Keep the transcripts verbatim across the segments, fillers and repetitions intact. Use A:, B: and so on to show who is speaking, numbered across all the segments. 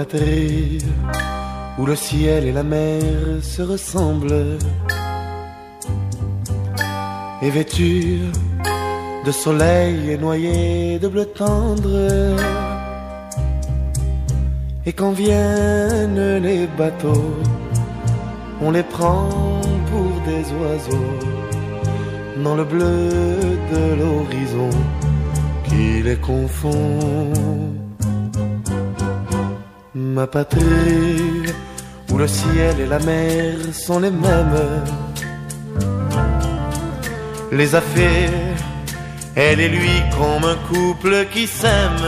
A: patrie où le ciel et la mer se ressemblent, et vêtue de soleil et noyée de bleu tendre. Et quand viennent les bateaux, on les prend pour des oiseaux dans le bleu de l'horizon qui les confond. Ma patrie où le ciel et la mer sont les mêmes, les a fait, elle et lui, comme un couple qui s'aime.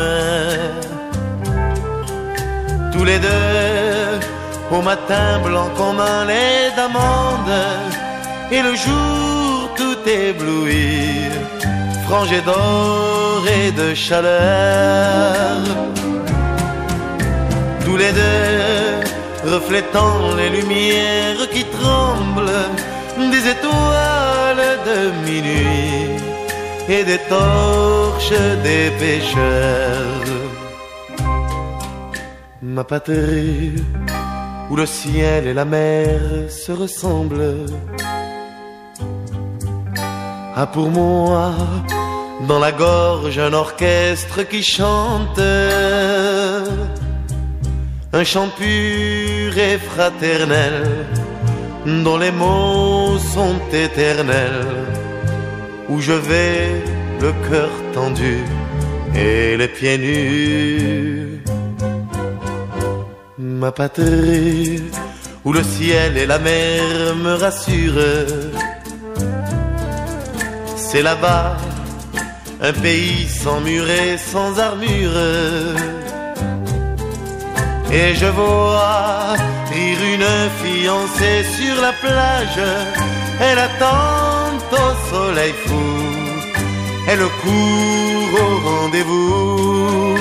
A: Tous les deux, au matin blanc comme un lait d'amande, et le jour tout ébloui, frangé d'or et de chaleur. Tous les deux, reflétant les lumières qui tremblent des étoiles de minuit et des torches des pêcheurs. Ma patrie où le ciel et la mer se ressemblent a pour moi dans la gorge un orchestre qui chante, un chant pur et fraternel dont les mots sont éternels, où je vais le cœur tendu et les pieds nus. Ma patrie où le ciel et la mer me rassurent, c'est là-bas un pays sans mur et sans armure. Et je vois rire une fiancée sur la plage, elle attend au soleil fou, elle court au rendez-vous,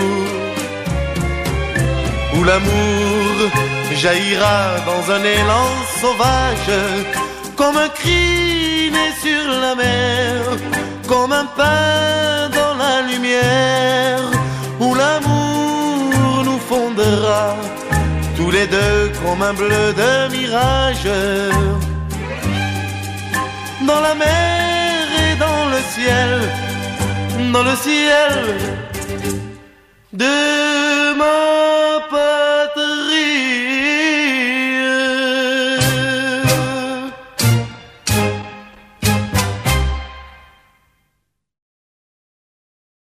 A: où l'amour jaillira dans un élan sauvage, comme un cri né sur la mer, comme un pain dans la lumière, où l'amour nous fondera tous les deux comme un bleu de mirage, dans la mer et dans le ciel, dans le ciel de ma patrie.